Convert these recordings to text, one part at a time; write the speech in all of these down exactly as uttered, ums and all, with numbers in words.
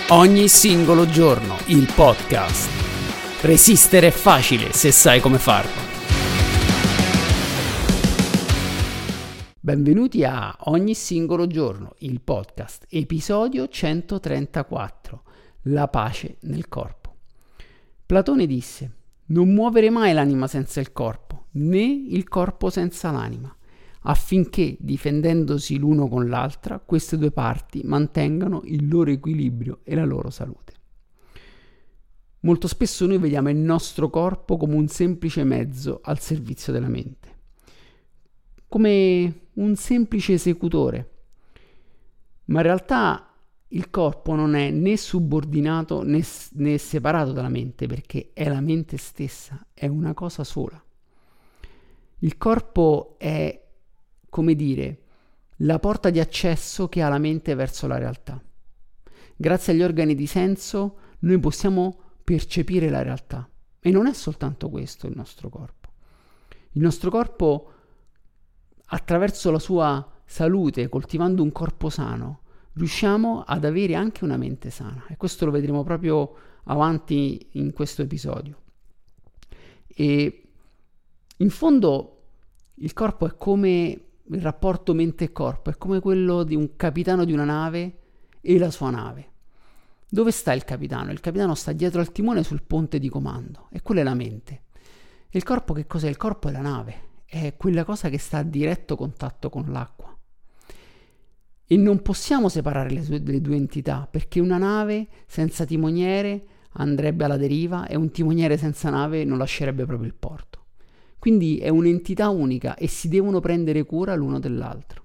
Ogni singolo giorno, il podcast. Resistere è facile se sai come farlo. Benvenuti a Ogni singolo giorno, il podcast, episodio centotrentaquattro, la pace nel corpo. Platone disse: non muovere mai l'anima senza il corpo, né il corpo senza l'anima, affinché, difendendosi l'uno con l'altra, queste due parti mantengano il loro equilibrio e la loro salute. Molto spesso noi vediamo il nostro corpo come un semplice mezzo al servizio della mente, come un semplice esecutore, ma in realtà il corpo non è né subordinato né, né separato dalla mente, perché è la mente stessa, è una cosa sola. Il corpo è, come dire, la porta di accesso che ha la mente verso la realtà. Grazie agli organi di senso noi possiamo percepire la realtà, e non è soltanto questo il nostro corpo. Il nostro corpo, attraverso la sua salute, coltivando un corpo sano, riusciamo ad avere anche una mente sana, e questo lo vedremo proprio avanti in questo episodio. E in fondo il corpo è come il rapporto mente-corpo, è come quello di un capitano di una nave e la sua nave. Dove sta il capitano? Il capitano sta dietro al timone sul ponte di comando, e quella è la mente. E il corpo che cos'è? Il corpo è la nave, è quella cosa che sta a diretto contatto con l'acqua. E non possiamo separare le, sue, le due entità, perché una nave senza timoniere andrebbe alla deriva e un timoniere senza nave non lascerebbe proprio il porto. Quindi è un'entità unica e si devono prendere cura l'uno dell'altro.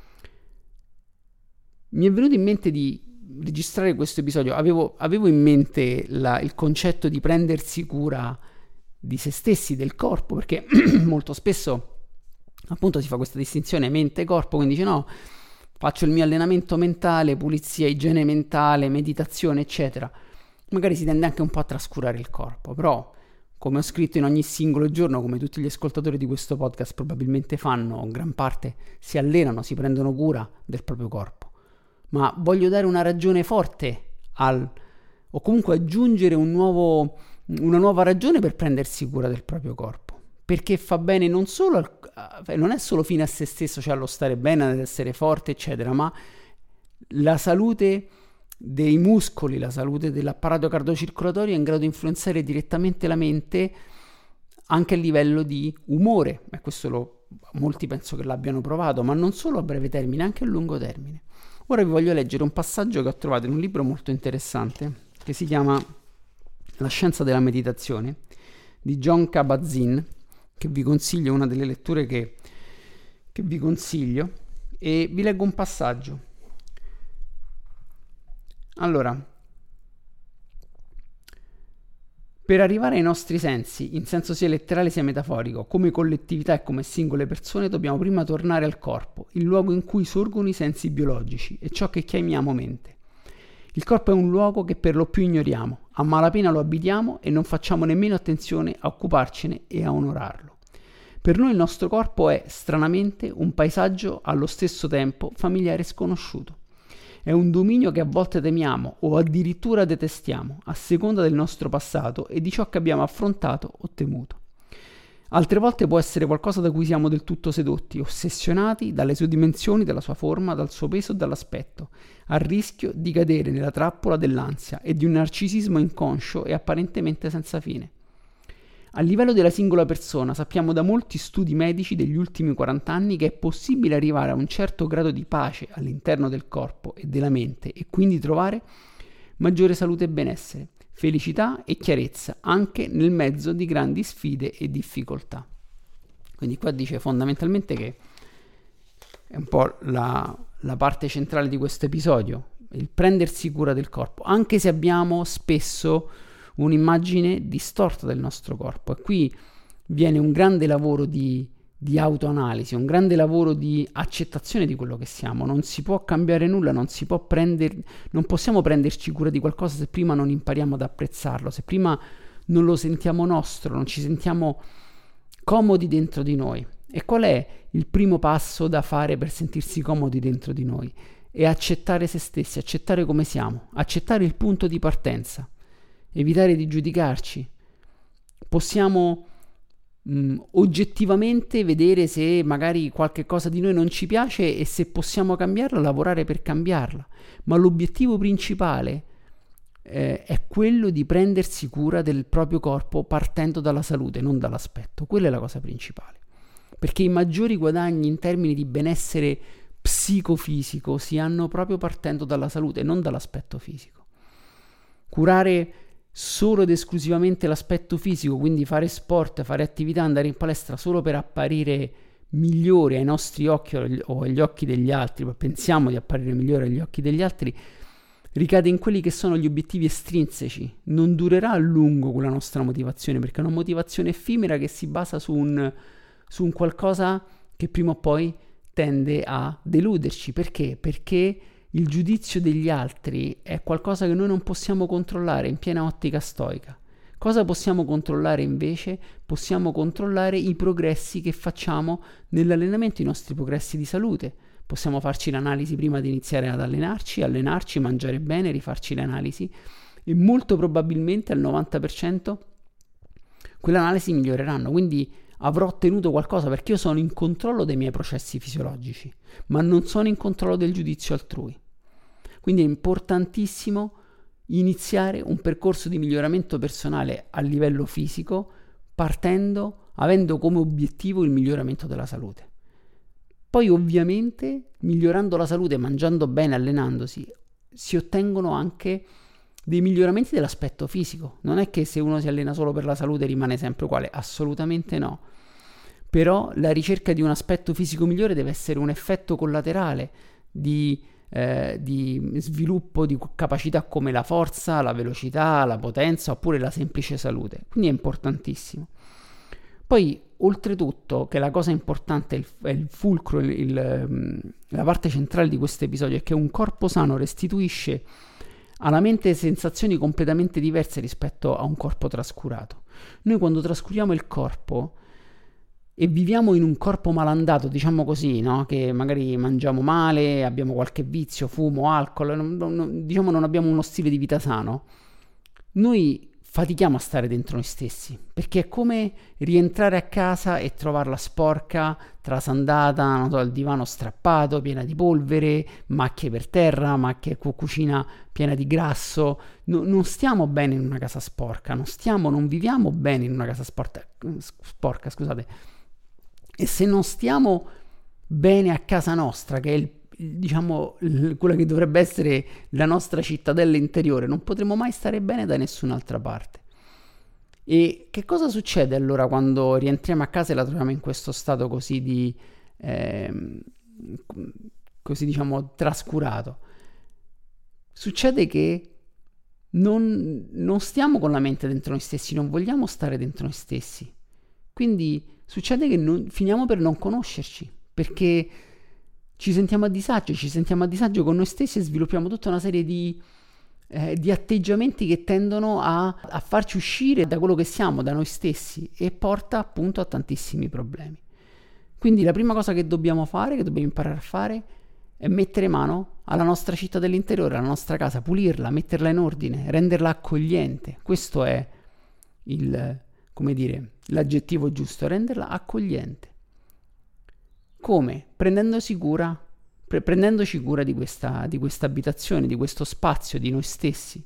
Mi è venuto in mente di registrare questo episodio, avevo, avevo in mente la, il concetto di prendersi cura di se stessi, del corpo, perché molto spesso appunto si fa questa distinzione mente-corpo, quindi dice no, faccio il mio allenamento mentale, pulizia, igiene mentale, meditazione, eccetera. Magari si tende anche un po' a trascurare il corpo, però come ho scritto in ogni singolo giorno, come tutti gli ascoltatori di questo podcast probabilmente fanno, in gran parte si allenano, si prendono cura del proprio corpo. Ma voglio dare una ragione forte al, o comunque aggiungere un nuovo, una nuova ragione per prendersi cura del proprio corpo, perché fa bene non solo, al, non è solo fine a se stesso, cioè allo stare bene, ad essere forte, eccetera, ma la salute dei muscoli, la salute dell'apparato cardiocircolatorio è in grado di influenzare direttamente la mente anche a livello di umore, e questo lo, molti penso che l'abbiano provato, ma non solo a breve termine, anche a lungo termine. Ora vi voglio leggere un passaggio che ho trovato in un libro molto interessante che si chiama La scienza della meditazione di Jon Kabat-Zinn, che vi consiglio, una delle letture che, che vi consiglio, e vi leggo un passaggio. Allora, per arrivare ai nostri sensi, in senso sia letterale sia metaforico, come collettività e come singole persone, dobbiamo prima tornare al corpo, il luogo in cui sorgono i sensi biologici e ciò che chiamiamo mente. Il corpo è un luogo che per lo più ignoriamo, a malapena lo abitiamo e non facciamo nemmeno attenzione a occuparcene e a onorarlo. Per noi il nostro corpo è, stranamente, un paesaggio allo stesso tempo familiare e sconosciuto. È un dominio che a volte temiamo o addirittura detestiamo, a seconda del nostro passato e di ciò che abbiamo affrontato o temuto. Altre volte può essere qualcosa da cui siamo del tutto sedotti, ossessionati dalle sue dimensioni, dalla sua forma, dal suo peso e dall'aspetto, a rischio di cadere nella trappola dell'ansia e di un narcisismo inconscio e apparentemente senza fine. A livello della singola persona sappiamo da molti studi medici degli ultimi quaranta anni che è possibile arrivare a un certo grado di pace all'interno del corpo e della mente e quindi trovare maggiore salute e benessere, felicità e chiarezza anche nel mezzo di grandi sfide e difficoltà. Quindi qua dice fondamentalmente che è un po' la, la parte centrale di questo episodio, il prendersi cura del corpo, anche se abbiamo spesso un'immagine distorta del nostro corpo, e qui viene un grande lavoro di, di autoanalisi, un grande lavoro di accettazione di quello che siamo. Non si può cambiare nulla, non si può prendere, non possiamo prenderci cura di qualcosa se prima non impariamo ad apprezzarlo, se prima non lo sentiamo nostro, non ci sentiamo comodi dentro di noi. E qual è il primo passo da fare per sentirsi comodi dentro di noi? è accettare se stessi, accettare come siamo, accettare il punto di partenza, evitare di giudicarci. Possiamo mh, oggettivamente vedere se magari qualche cosa di noi non ci piace e se possiamo cambiarla, lavorare per cambiarla, ma l'obiettivo principale eh, è quello di prendersi cura del proprio corpo partendo dalla salute, non dall'aspetto. Quella è la cosa principale, perché i maggiori guadagni in termini di benessere psicofisico si hanno proprio partendo dalla salute, non dall'aspetto fisico. Curare solo ed esclusivamente l'aspetto fisico, quindi fare sport, fare attività, andare in palestra solo per apparire migliori ai nostri occhi o agli occhi degli altri, pensiamo di apparire migliori agli occhi degli altri, ricade in quelli che sono gli obiettivi estrinseci. Non durerà a lungo quella nostra motivazione, perché è una motivazione effimera che si basa su un, su un qualcosa che prima o poi tende a deluderci. Perché? Perché il giudizio degli altri è qualcosa che noi non possiamo controllare in piena ottica stoica. Cosa possiamo controllare invece? Possiamo controllare i progressi che facciamo nell'allenamento, i nostri progressi di salute. Possiamo farci l'analisi prima di iniziare ad allenarci, allenarci, mangiare bene, rifarci le analisi e molto probabilmente al novanta per cento quelle analisi miglioreranno. Quindi avrò ottenuto qualcosa perché io sono in controllo dei miei processi fisiologici, ma non sono in controllo del giudizio altrui. Quindi è importantissimo iniziare un percorso di miglioramento personale a livello fisico partendo, avendo come obiettivo il miglioramento della salute. Poi ovviamente migliorando la salute, mangiando bene, allenandosi, si ottengono anche dei miglioramenti dell'aspetto fisico. Non è che se uno si allena solo per la salute rimane sempre uguale, assolutamente no. Però la ricerca di un aspetto fisico migliore deve essere un effetto collaterale di, eh, di sviluppo di capacità come la forza, la velocità, la potenza oppure la semplice salute. Quindi è importantissimo. Poi, oltretutto, che la cosa importante, è il, è il fulcro, il, il, la parte centrale di questo episodio, è che un corpo sano restituisce alla mente sensazioni completamente diverse rispetto a un corpo trascurato. Noi quando trascuriamo il corpo e viviamo in un corpo malandato, diciamo così, no? Che magari mangiamo male, abbiamo qualche vizio, fumo, alcol, non, non, diciamo non abbiamo uno stile di vita sano, noi fatichiamo a stare dentro noi stessi, perché è come rientrare a casa e trovarla sporca, trasandata, non so, il divano strappato, piena di polvere, macchie per terra, macchie cucina piena di grasso. No, non stiamo bene in una casa sporca, non stiamo, non viviamo bene in una casa sporca, sporca, scusate. E se non stiamo bene a casa nostra, che è il diciamo quella che dovrebbe essere la nostra cittadella interiore, non potremo mai stare bene da nessun'altra parte. E che cosa succede allora quando rientriamo a casa e la troviamo in questo stato così di eh, così diciamo trascurato? Succede che non, non stiamo con la mente dentro noi stessi, non vogliamo stare dentro noi stessi, quindi succede che non, finiamo per non conoscerci, perché ci sentiamo a disagio, ci sentiamo a disagio con noi stessi e sviluppiamo tutta una serie di, eh, di atteggiamenti che tendono a, a farci uscire da quello che siamo, da noi stessi, e porta appunto a tantissimi problemi. Quindi la prima cosa che dobbiamo fare, che dobbiamo imparare a fare, è mettere mano alla nostra città dell'interiore, alla nostra casa, pulirla, metterla in ordine, renderla accogliente. Questo è il, come dire, l'aggettivo giusto, renderla accogliente. Come? Prendendosi cura, pre- prendendoci cura di questa, di questa abitazione, di questo spazio, di noi stessi.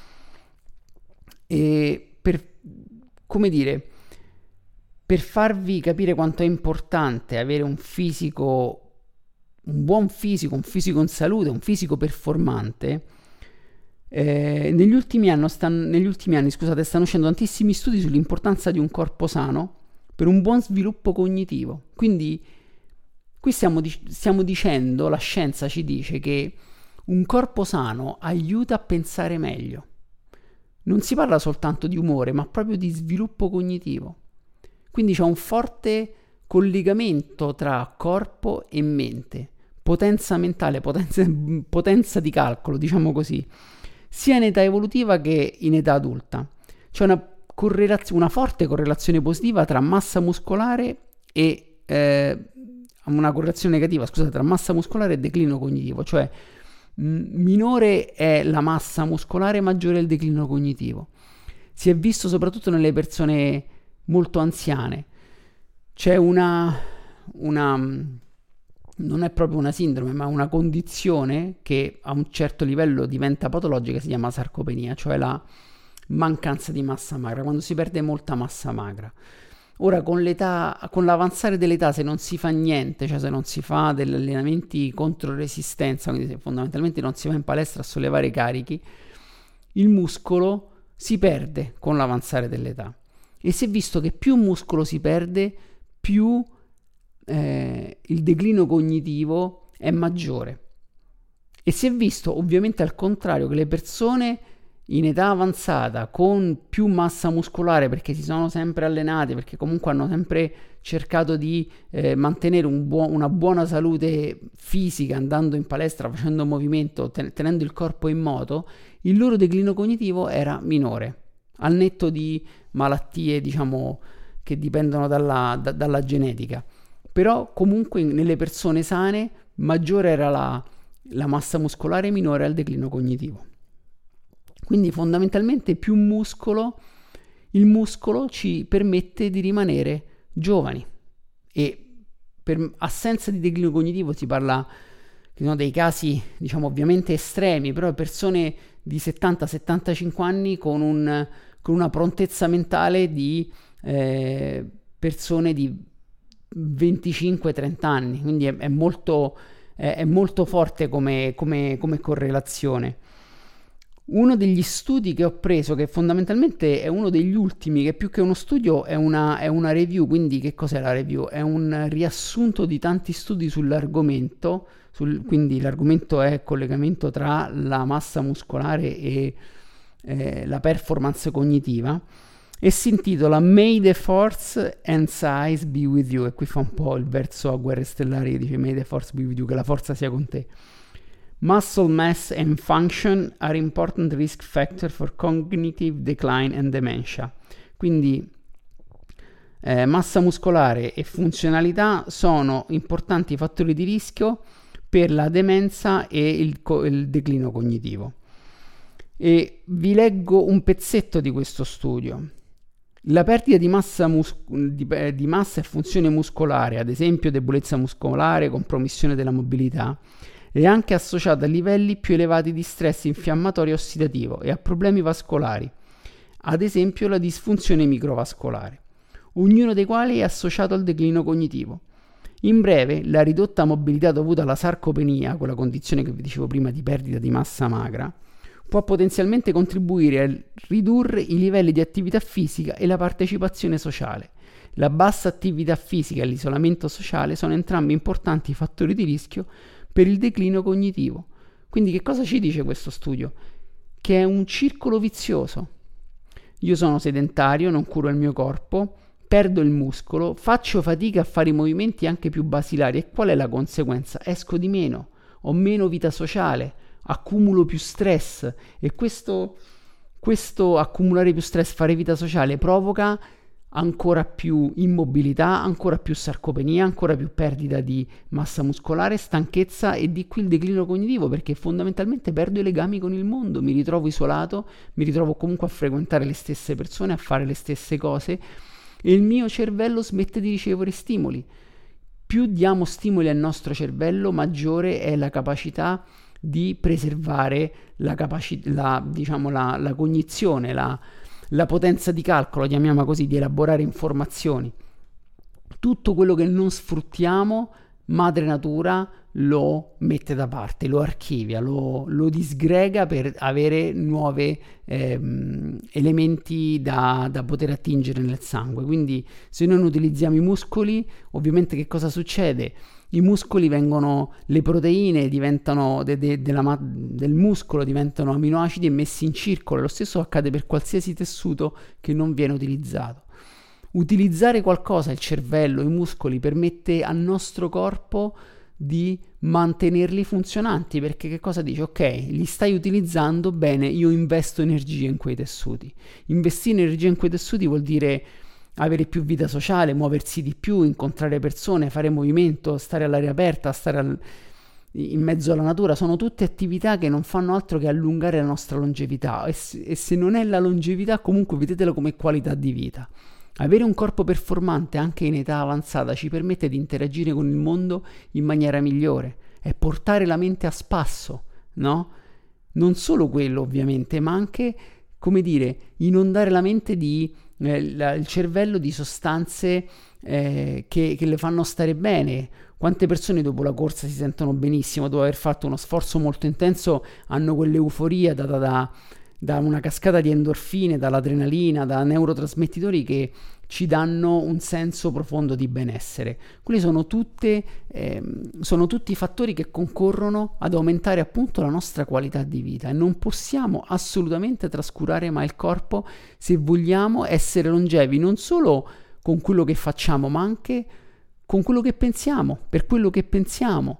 E per, come dire, per farvi capire quanto è importante avere un fisico, un buon fisico, un fisico in salute, un fisico performante, eh, negli ultimi anni, stan, negli ultimi anni, scusate, stanno uscendo tantissimi studi sull'importanza di un corpo sano per un buon sviluppo cognitivo. Quindi qui stiamo, dic- stiamo dicendo, la scienza ci dice che un corpo sano aiuta a pensare meglio. Non si parla soltanto di umore, ma proprio di sviluppo cognitivo. Quindi c'è un forte collegamento tra corpo e mente, potenza mentale, potenza, potenza di calcolo, diciamo così, sia in età evolutiva che in età adulta. C'è una, correlaz- una forte correlazione positiva tra massa muscolare e... Eh, una correlazione negativa, scusate, tra massa muscolare e declino cognitivo, cioè minore è la massa muscolare, maggiore è il declino cognitivo. Si è visto soprattutto nelle persone molto anziane. C'è una, una non è proprio una sindrome, ma una condizione che a un certo livello diventa patologica, si chiama sarcopenia, cioè la mancanza di massa magra, quando si perde molta massa magra. Ora, con l'età, con l'avanzare dell'età, se non si fa niente, cioè se non si fa degli allenamenti contro resistenza, quindi se fondamentalmente non si va in palestra a sollevare i carichi, il muscolo si perde con l'avanzare dell'età. E si è visto che più muscolo si perde, più eh, il declino cognitivo è maggiore. E si è visto ovviamente al contrario che le persone in età avanzata con più massa muscolare, perché si sono sempre allenati, perché comunque hanno sempre cercato di eh, mantenere un buo- una buona salute fisica, andando in palestra, facendo movimento, ten- tenendo il corpo in moto, il loro declino cognitivo era minore, al netto di malattie, diciamo, che dipendono dalla, da- dalla genetica. Però comunque nelle persone sane maggiore era la, la massa muscolare, minore al declino cognitivo. Quindi fondamentalmente più muscolo, il muscolo ci permette di rimanere giovani, e per assenza di declino cognitivo si parla, che sono dei casi diciamo ovviamente estremi, però persone di settanta settantacinque anni con, un, con una prontezza mentale di eh, persone di venticinque trenta anni, quindi è, è, molto, è, è molto forte come, come, come correlazione. Uno degli studi che ho preso, che fondamentalmente è uno degli ultimi, che più che uno studio è una, è una review, quindi che cos'è la review? È un riassunto di tanti studi sull'argomento, sul, quindi l'argomento è collegamento tra la massa muscolare e eh, la performance cognitiva, e si intitola May the Force and Size be with you, e qui fa un po' il verso a Guerre Stellari che dice May the Force be with you, che la forza sia con te. Muscle mass and function are important risk factor for cognitive decline and dementia. Quindi eh, massa muscolare e funzionalità sono importanti fattori di rischio per la demenza e il, co- il declino cognitivo. E vi leggo un pezzetto di questo studio. La perdita di massa, mus- di, eh, di massa e funzione muscolare, ad esempio debolezza muscolare, compromissione della mobilità, è anche associata a livelli più elevati di stress infiammatorio e ossidativo e a problemi vascolari, ad esempio la disfunzione microvascolare, ognuno dei quali è associato al declino cognitivo. In breve, la ridotta mobilità dovuta alla sarcopenia, quella condizione che vi dicevo prima di perdita di massa magra, può potenzialmente contribuire a ridurre i livelli di attività fisica e la partecipazione sociale. La bassa attività fisica e l'isolamento sociale sono entrambi importanti fattori di rischio per il declino cognitivo. Quindi che cosa ci dice questo studio? Che è un circolo vizioso. Io sono sedentario, non curo il mio corpo, perdo il muscolo, faccio fatica a fare i movimenti anche più basilari, e qual è la conseguenza? Esco di meno, ho meno vita sociale, accumulo più stress, e questo, questo accumulare più stress, fare vita sociale, provoca ancora più immobilità, ancora più sarcopenia, ancora più perdita di massa muscolare, stanchezza, e di qui il declino cognitivo, perché fondamentalmente perdo i legami con il mondo, mi ritrovo isolato, mi ritrovo comunque a frequentare le stesse persone, a fare le stesse cose, e il mio cervello smette di ricevere stimoli. Più diamo stimoli al nostro cervello, maggiore è la capacità di preservare la, capaci- la, diciamo, la, la cognizione, la la potenza di calcolo, chiamiamola così, di elaborare informazioni. Tutto quello che non sfruttiamo, madre natura lo mette da parte, lo archivia, lo, lo disgrega per avere nuovi ehm, elementi da, da poter attingere nel sangue. Quindi se noi non utilizziamo i muscoli, ovviamente che cosa succede? I muscoli vengono, le proteine diventano de, de, della, del muscolo diventano aminoacidi e messi in circolo. Lo stesso accade per qualsiasi tessuto che non viene utilizzato. Utilizzare qualcosa, il cervello, i muscoli, permette al nostro corpo di mantenerli funzionanti, perché che cosa dice? Ok, li stai utilizzando bene, io investo energia in quei tessuti. Investire energia in quei tessuti vuol dire avere più vita sociale, muoversi di più, incontrare persone, fare movimento, stare all'aria aperta, stare al... in mezzo alla natura, sono tutte attività che non fanno altro che allungare la nostra longevità e se, e se non è la longevità comunque vedetelo come qualità di vita. Avere un corpo performante anche in età avanzata ci permette di interagire con il mondo in maniera migliore, è portare la mente a spasso, no? Non solo quello ovviamente, ma anche, come dire, inondare la mente di eh, la, il cervello di sostanze eh, che, che le fanno stare bene. Quante persone dopo la corsa si sentono benissimo, dopo aver fatto uno sforzo molto intenso, hanno quell'euforia data da, da una cascata di endorfine, dall'adrenalina, da neurotrasmettitori che ci danno un senso profondo di benessere. Quelli sono tutte, eh, sono tutti fattori che concorrono ad aumentare appunto la nostra qualità di vita e non possiamo assolutamente trascurare mai il corpo se vogliamo essere longevi, non solo con quello che facciamo, ma anche con quello che pensiamo, per quello che pensiamo.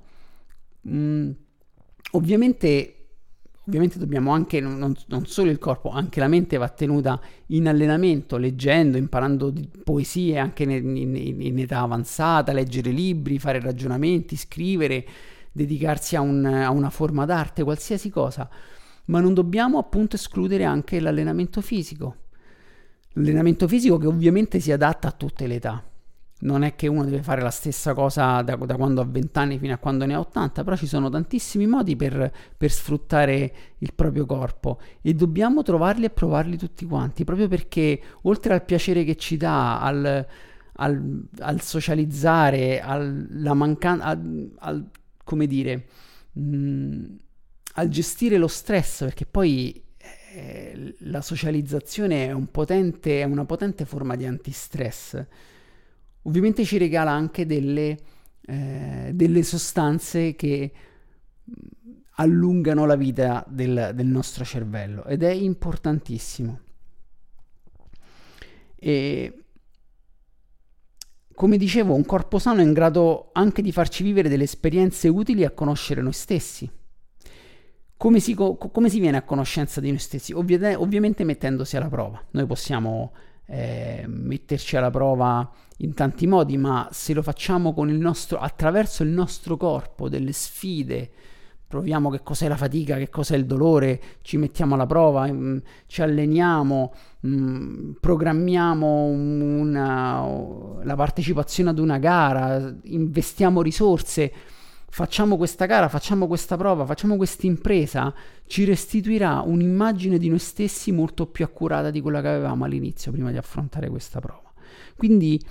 Mm, ovviamente, ovviamente dobbiamo anche, non, non solo il corpo, anche la mente va tenuta in allenamento, leggendo, imparando poesie anche in, in, in età avanzata, leggere libri, fare ragionamenti, scrivere, dedicarsi a, un, a una forma d'arte, qualsiasi cosa. Ma non dobbiamo appunto escludere anche l'allenamento fisico. L'allenamento fisico che ovviamente si adatta a tutte le età. Non è che uno deve fare la stessa cosa da, da quando ha venti anni fino a quando ne ha ottanta, però ci sono tantissimi modi per, per sfruttare il proprio corpo e dobbiamo trovarli e provarli tutti quanti, proprio perché oltre al piacere che ci dà, al, al, al socializzare, alla mancanza, al, al, come dire, mh, al gestire lo stress, perché poi eh, la socializzazione è, un potente, è una potente forma di antistress. Ovviamente ci regala anche delle, eh, delle sostanze che allungano la vita del, del nostro cervello ed è importantissimo. E come dicevo, un corpo sano è in grado anche di farci vivere delle esperienze utili a conoscere noi stessi. Come si, co- come si viene a conoscenza di noi stessi? Ovvi- ovviamente mettendosi alla prova. Noi possiamo eh, metterci alla prova in tanti modi, ma se lo facciamo con il nostro, attraverso il nostro corpo, delle sfide, proviamo che cos'è la fatica, che cos'è il dolore, ci mettiamo alla prova, mh, ci alleniamo, mh, programmiamo una, la partecipazione ad una gara, investiamo risorse, facciamo questa gara, facciamo questa prova, facciamo questa impresa, ci restituirà un'immagine di noi stessi molto più accurata di quella che avevamo all'inizio, prima di affrontare questa prova. Quindi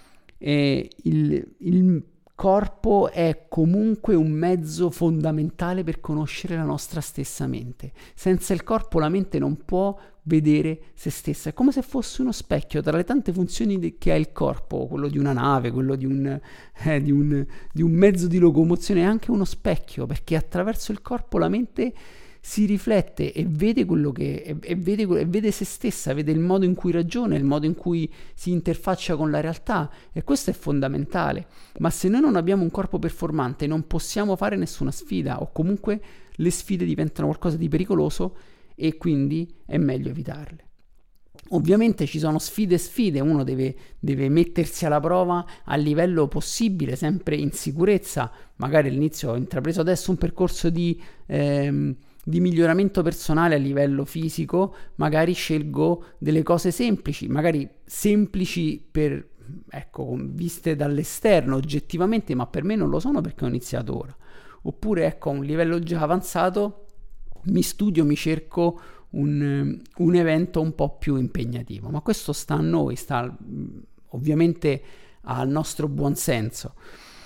eh, il, il corpo è comunque un mezzo fondamentale per conoscere la nostra stessa mente. Senza il corpo la mente non può vedere se stessa. È come se fosse uno specchio. Tra le tante funzioni che ha il corpo, quello di una nave, quello di un, eh, di un, di un mezzo di locomozione, è anche uno specchio, perché attraverso il corpo la mente si riflette e vede quello che e, e, vede, e vede se stessa, vede il modo in cui ragiona, il modo in cui si interfaccia con la realtà, e questo è fondamentale. Ma se noi non abbiamo un corpo performante non possiamo fare nessuna sfida, o comunque le sfide diventano qualcosa di pericoloso e quindi è meglio evitarle. Ovviamente ci sono sfide e sfide, uno deve, deve mettersi alla prova a livello possibile, sempre in sicurezza. Magari all'inizio ho intrapreso adesso un percorso di ehm, di miglioramento personale a livello fisico, magari scelgo delle cose semplici, magari semplici per, ecco, viste dall'esterno oggettivamente, ma per me non lo sono perché ho iniziato ora. Oppure, ecco, a un livello già avanzato mi studio, mi cerco un, un evento un po' più impegnativo, ma questo sta a noi, sta ovviamente al nostro buon senso.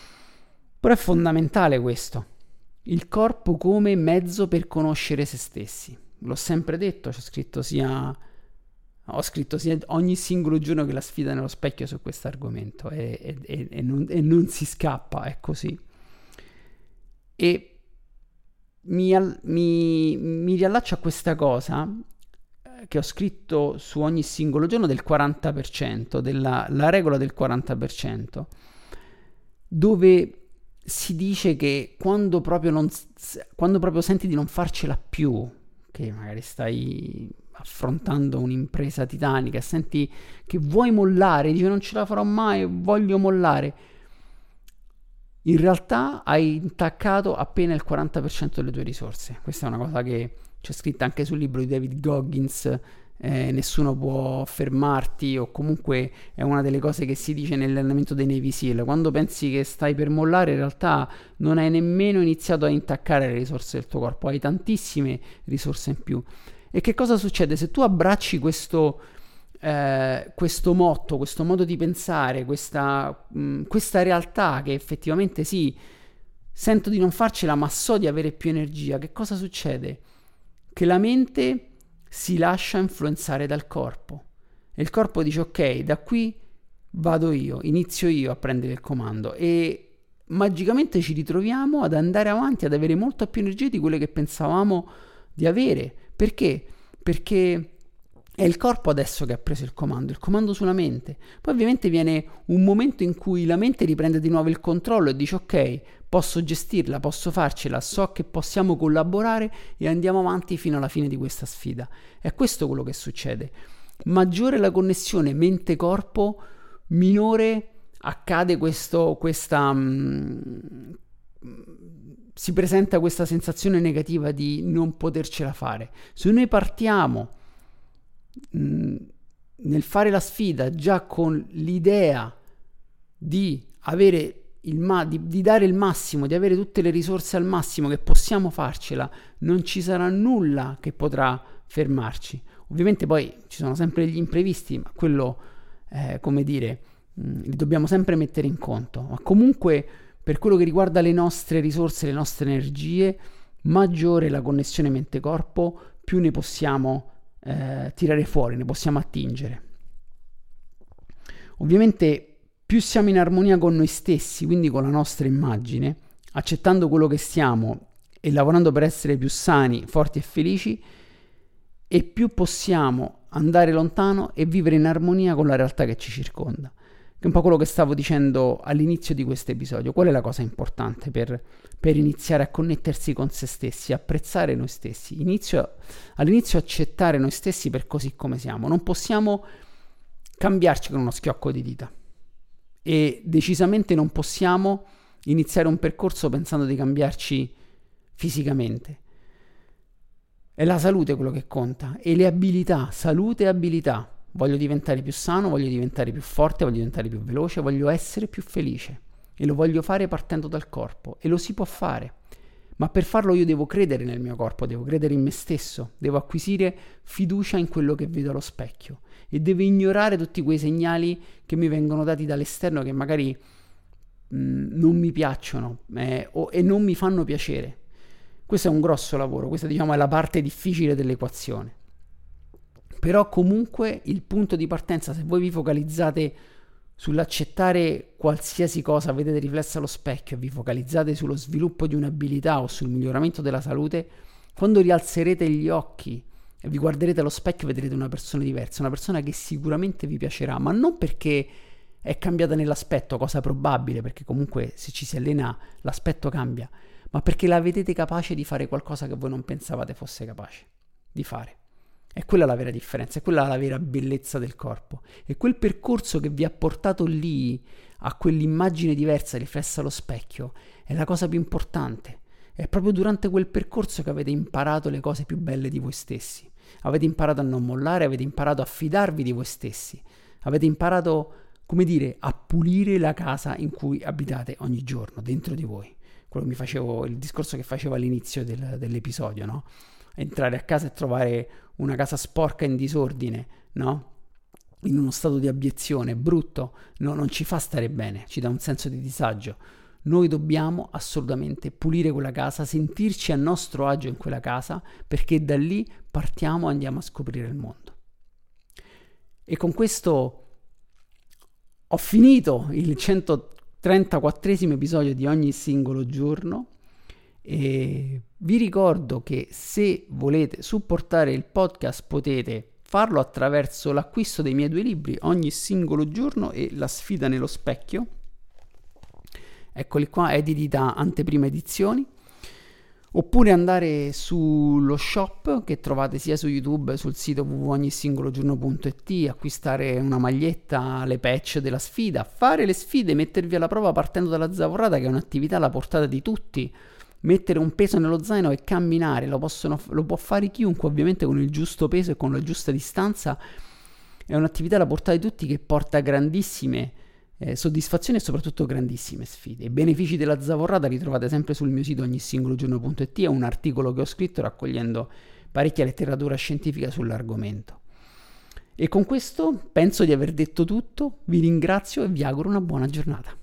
Però è fondamentale questo. Il corpo come mezzo per conoscere se stessi. L'ho sempre detto, c'ho scritto sia ho scritto sia ogni singolo giorno che la sfida nello specchio su questo argomento e, e, e, non, e non si scappa, è così. E mi, mi, mi riallaccio a questa cosa che ho scritto su ogni singolo giorno del quaranta per cento, della la regola del quaranta per cento, dove si dice che quando proprio, non, quando proprio senti di non farcela più, che magari stai affrontando un'impresa titanica, senti che vuoi mollare, dici non ce la farò mai, voglio mollare, in realtà hai intaccato appena il quaranta per cento delle tue risorse. Questa è una cosa che c'è scritta anche sul libro di David Goggins, eh, nessuno può fermarti, o comunque è una delle cose che si dice nell'allenamento dei Navy SEAL. Quando pensi che stai per mollare, in realtà non hai nemmeno iniziato a intaccare le risorse del tuo corpo, hai tantissime risorse in più. E che cosa succede? Se tu abbracci questo, eh, questo motto, questo modo di pensare, questa, mh, questa realtà che effettivamente sì, sento di non farcela ma so di avere più energia, che cosa succede? Che la mente si lascia influenzare dal corpo e il corpo dice ok, da qui vado io, inizio io a prendere il comando, e magicamente ci ritroviamo ad andare avanti, ad avere molta più energia di quelle che pensavamo di avere. Perché? Perché è il corpo adesso che ha preso il comando, il comando sulla mente. Poi ovviamente viene un momento in cui la mente riprende di nuovo il controllo e dice ok, posso gestirla, posso farcela, so che possiamo collaborare e andiamo avanti fino alla fine di questa sfida. È questo quello che succede. Maggiore la connessione mente-corpo, minore accade questo, questa... Mh, si presenta questa sensazione negativa di non potercela fare. Se noi partiamo nel fare la sfida già con l'idea di avere il ma- di, di dare il massimo, di avere tutte le risorse al massimo, che possiamo farcela, non ci sarà nulla che potrà fermarci. Ovviamente poi ci sono sempre gli imprevisti, ma quello eh, come dire mh, li dobbiamo sempre mettere in conto. Ma comunque, per quello che riguarda le nostre risorse, le nostre energie, maggiore la connessione mente-corpo, più ne possiamo Eh, tirare fuori, ne possiamo attingere. Ovviamente più siamo in armonia con noi stessi, quindi con la nostra immagine, accettando quello che siamo e lavorando per essere più sani, forti e felici, e più possiamo andare lontano e vivere in armonia con la realtà che ci circonda. Che è un po' quello che stavo dicendo all'inizio di questo episodio. Qual è la cosa importante per, per iniziare a connettersi con se stessi, apprezzare noi stessi? Inizio, all'inizio accettare noi stessi per così come siamo. Non possiamo cambiarci con uno schiocco di dita e decisamente non possiamo iniziare un percorso pensando di cambiarci fisicamente. È la salute quello che conta, e le abilità, salute e abilità. Voglio diventare più sano, voglio diventare più forte, voglio diventare più veloce, voglio essere più felice, e lo voglio fare partendo dal corpo, e lo si può fare. Ma per farlo io devo credere nel mio corpo, devo credere in me stesso, devo acquisire fiducia in quello che vedo allo specchio e devo ignorare tutti quei segnali che mi vengono dati dall'esterno che magari mh, non mi piacciono eh, o, e non mi fanno piacere. Questo è un grosso lavoro, questa diciamo è la parte difficile dell'equazione. Però comunque il punto di partenza, se voi vi focalizzate sull'accettare qualsiasi cosa vedete riflessa allo specchio e vi focalizzate sullo sviluppo di un'abilità o sul miglioramento della salute, quando rialzerete gli occhi e vi guarderete allo specchio vedrete una persona diversa, una persona che sicuramente vi piacerà, ma non perché è cambiata nell'aspetto, cosa probabile, perché comunque se ci si allena l'aspetto cambia, ma perché la vedete capace di fare qualcosa che voi non pensavate fosse capace di fare. È quella la vera differenza, è quella la vera bellezza del corpo. E quel percorso che vi ha portato lì, a quell'immagine diversa riflessa allo specchio, è la cosa più importante. È proprio durante quel percorso che avete imparato le cose più belle di voi stessi. Avete imparato a non mollare, avete imparato a fidarvi di voi stessi. Avete imparato, come dire, a pulire la casa in cui abitate ogni giorno, dentro di voi. Quello che mi facevo, il discorso che facevo all'inizio del, dell'episodio, no? Entrare a casa e trovare una casa sporca in disordine, no? In uno stato di abiezione, brutto, no, non ci fa stare bene, ci dà un senso di disagio. Noi dobbiamo assolutamente pulire quella casa, sentirci a nostro agio in quella casa, perché da lì partiamo e andiamo a scoprire il mondo. E con questo ho finito il centotrentaquattresimo episodio di Ogni Singolo Giorno. E vi ricordo che se volete supportare il podcast potete farlo attraverso l'acquisto dei miei due libri, Ogni Singolo Giorno e La Sfida nello Specchio. Eccoli qua, editi da Anteprima Edizioni. Oppure andare sullo shop che trovate sia su YouTube, sul sito w w w punto ogni singolo giorno punto i t, acquistare una maglietta, le patch della sfida, fare le sfide, mettervi alla prova partendo dalla zavorrata, che è un'attività alla portata di tutti, mettere un peso nello zaino e camminare, lo, possono, lo può fare chiunque, ovviamente con il giusto peso e con la giusta distanza. È un'attività alla portata di tutti che porta grandissime Eh, soddisfazioni e soprattutto grandissime sfide. I benefici della zavorrata li trovate sempre sul mio sito ogni singolo giorno punto i t, è un articolo che ho scritto raccogliendo parecchia letteratura scientifica sull'argomento. E con questo penso di aver detto tutto, vi ringrazio e vi auguro una buona giornata.